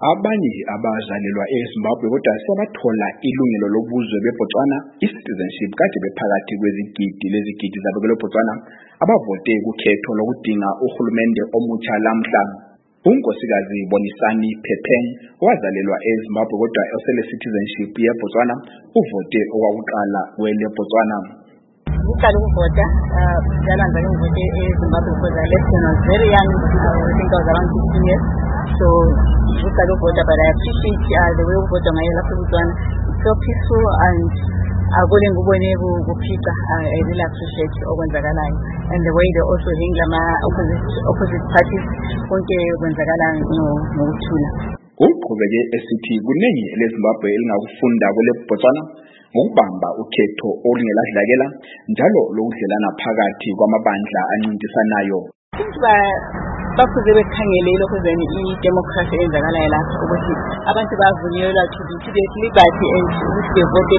Abanye abazalelwa eZimbabwe kodwa sebathola ilungelo lobuzwe beBotswana i-citizenship kade bephakathi kwezigidi zabo kweBotswana abavote kukhetho lokudinga uhulumende omutsha lamhla. Unkosikazi Bonisani Phepeng owazalelwa eZimbabwe kodwa osele citizenship yeBotswana uvote okwakuqala kweleBotswana. Uqala ukuvota ngiyalanza ngivote eZimbabwe because I left when I was very young. I think I was around 15 years. So uqala ukuvota, but I appreciate the way ukuvota ngayo lapha eBotswana. It's so peaceful and akule ngubone kuphika. I really appreciate okwenzakalayo and the way they also handle ama opposite parties konke kwenzakala ngokuthula. Uqhubeke esithi kuningi leZimbabwe elingakufunda kweleBotswana ngokubamba ukhetho olungelahlekela njalo lokudlelana phakathi kwamabandla ancintisanayo. Bafuze bekhangele lokho zeni i-democracy eyenzakalayo lapha ukuthi abantu bavunyelwa to liberty and ukuthi bevote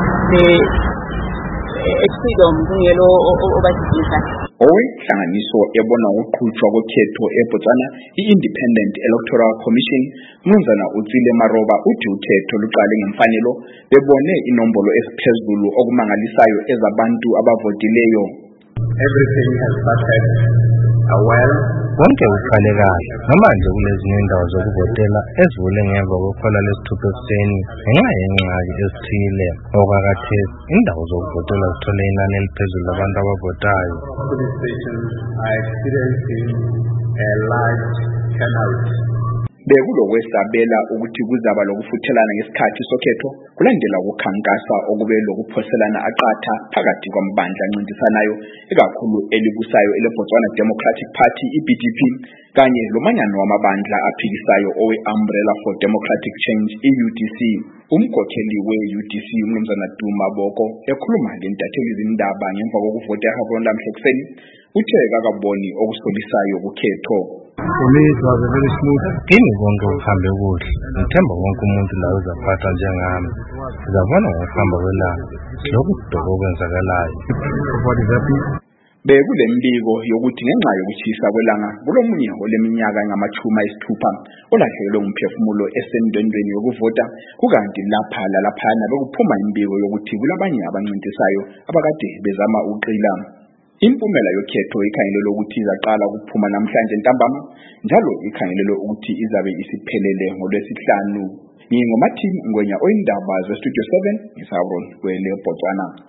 freedom kungelo obadidisa. Owenhlanganiso ebona ukuqhutshwa kokhetho eBotswana i-Independent Electoral Commission Mnumzana Utsile Maroba uthi ukhetho luqale ngemfanelo bebone inombolo esiphezulu okumangalisayo ezabantu abavotileyo. Everything has started well. Konke kuqale kahle namanje kulezinye indawo zokuvotela ezivule ngemva kwekhola lesithupha ekuseni ngenxa yengxaki esithile okakathesi indawo zokuvotela zithole inani eliphezulu labantu abavotayo. Police stations are experiencing a large turnout. Bekulokwesabela ukuthi kuzaba lokufuthelana ngesikhathi sokhetho kulandela ukukhankasa okube lokuphoselana aqatha phakathi kwamabandla ancintisanayo ikakhulu elibusayo eleBotswana Democratic Party iBDP kanye lomanyano wamabandla aphikisayo owe-Umbrella for Democratic Change iUDC. Umkhokheli we-UDC uMnumzana Duma Boko ekhuluma ngentatheli izindaba ngemva kokuvota eHabron lamhla ekuseni uthe kakaboni okusolisayo kukhetho. For me it was a very smooth. Kimi konke kuhambe kuhle. Ngithemba wonke umuntu la uzaphatha njengami. Sizabona ngokuhamba kwelanga lokhu kudoko okwenzakalayo. Bekulembiko yokuthi ngenxa yokuchisa kwelanga kulomunye oleminyaka engama-60 olahlekelwe umphefumulo esendwendweni yokuvota kukanti laphana bekuphuma imbiko yokuthi kulabanye abancintisayo abakade bezama uqila. Impumela yokhetho ikhangelelwe ukuthi izaqala ukuphuma namhlanje ntambama njalo ikhangelelwe ukuthi izabe isiphelele ngoLwesihlanu. NginguMathi Ngwenya oyindaba zeStudio 7 eHabron kweleBotswana.